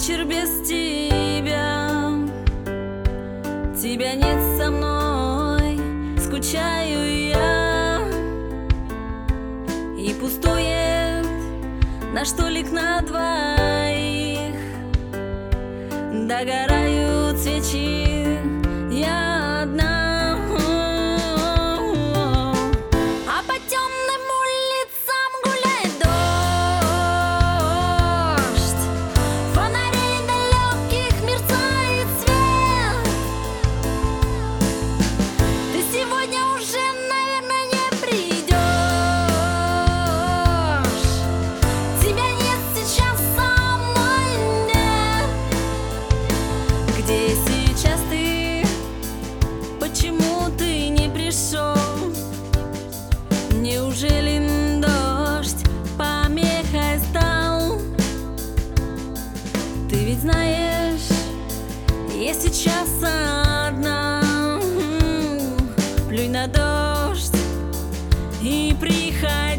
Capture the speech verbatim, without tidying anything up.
вечер без тебя. Тебя нет со мной, скучаю я. И пустует наш столик на двоих. Догорают свечи, я одна. А по темным улицам гуляет дождь. Фонарей далеких мерцает свет. Ты сегодня уже, наверное, не придешь. Тебя нет сейчас со мной, нет. Где сейчас ты? Почему ты не пришел? Неужели дождь помехой стал? Ты ведь знаешь, я сейчас одна. Плюнь на дождь и приходи.